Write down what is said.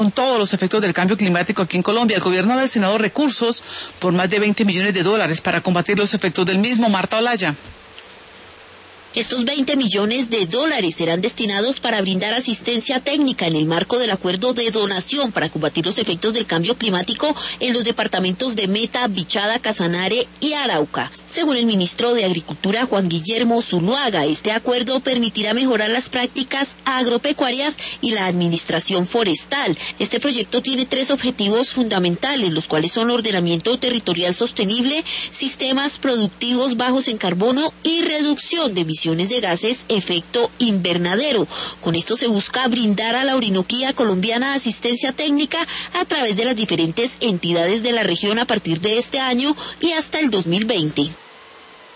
con todos los efectos del cambio climático aquí en Colombia. El gobierno ha destinado recursos por más de $20 millones para combatir los efectos del mismo. Marta Olaya. Estos $20 millones serán destinados para brindar asistencia técnica en el marco del acuerdo de donación para combatir los efectos del cambio climático en los departamentos de Meta, Bichada, Casanare y Arauca. Según el ministro de Agricultura, Juan Guillermo Zuluaga, este acuerdo permitirá mejorar las prácticas agropecuarias y la administración forestal. Este proyecto tiene 3 objetivos fundamentales, los cuales son ordenamiento territorial sostenible, sistemas productivos bajos en carbono y reducción de emisiones de gases efecto invernadero. Con esto se busca brindar a la Orinoquía colombiana asistencia técnica a través de las diferentes entidades de la región a partir de este año y hasta el 2020.